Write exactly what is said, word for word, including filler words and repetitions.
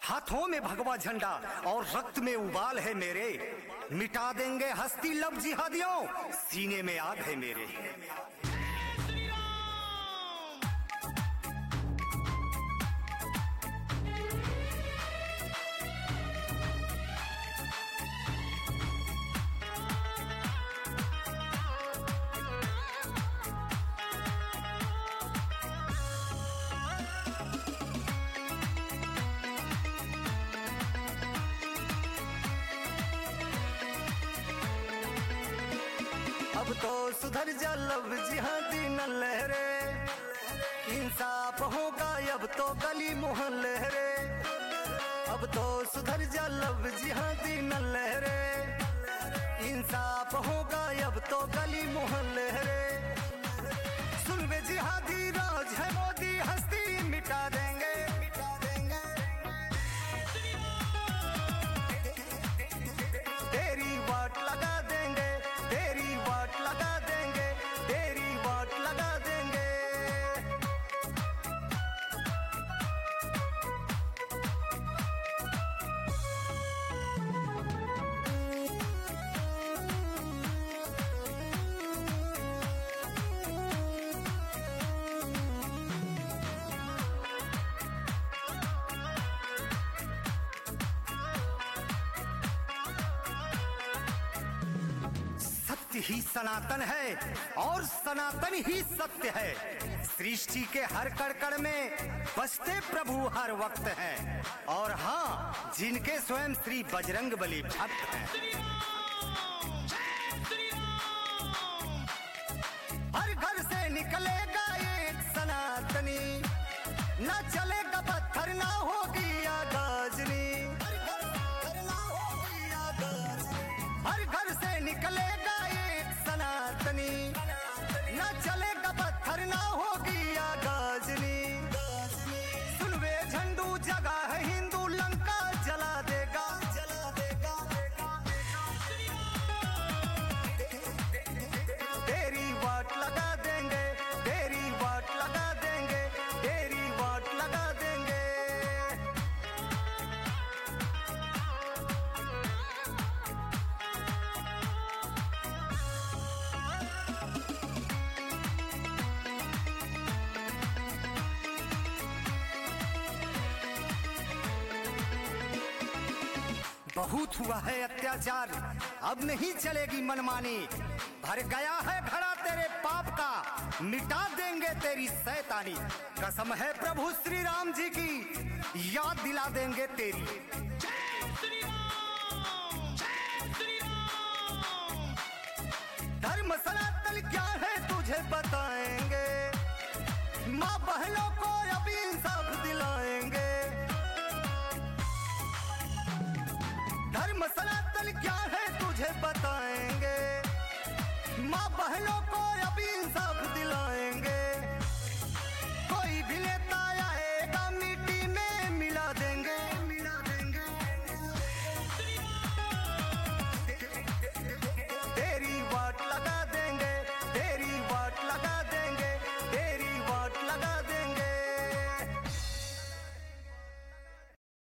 हाथों में भगवा झंडा और रक्त में उबाल है मेरे, मिटा देंगे हस्ती लब जिहादियों, सीने में आग है मेरे। अब तो सुधर जा लब जिहादी न लहरे, इंसाफ होगा अब तो गली मोहल्ले रे। अब तो सुधर जा लब जिहादी न लहरे, इंसाफ होगा अब तो गली मोहल्ले रे। सुन वे जिहादी राज है मोदी, हस्ती मिटा देंगे, तेरी वाट लगा देंगे, तेरी वाट लगा देंगे, तेरी वाट लगा देंगे। सत्य ही सनातन है और सनातन ही सत्य है। सृष्टि के हर कड़कड़ में बसते प्रभु हर वक्त हैं, और हाँ जिनके स्वयं श्री बजरंगबली भक्त हैं। हर घर से निकलेगा एक सनातनी, न चलेगा पत्थर ना होगी आगाजनी। हर घर से निकलेगा सनातनी, न चलेगा पत्थर ना होगी आगाजनी। सुन वे झंडू जगा है हिंदू, लंका जला देगा, जला देगा। तेरी वाट लगा देंगे, तेरी वाट लगा देंगे, तेरी वाट लगा देंगे। बहुत हुआ है अत्याचार, अब नहीं चलेगी मनमानी। भर गया है घड़ा तेरे पाप का, मिटा देंगे तेरी शैतानी। कसम है प्रभु श्री राम जी की, याद दिला देंगे तेरी। धर्म सनातन क्या है तुझे बताएंगे, माँ बहनों को अब इंसाफ दिलाएंगे। धर्म सनातन क्या है तुझे बताएंगे, माँ बहनों को अब इंसाफ दिलाएंगे। कोई भी नेता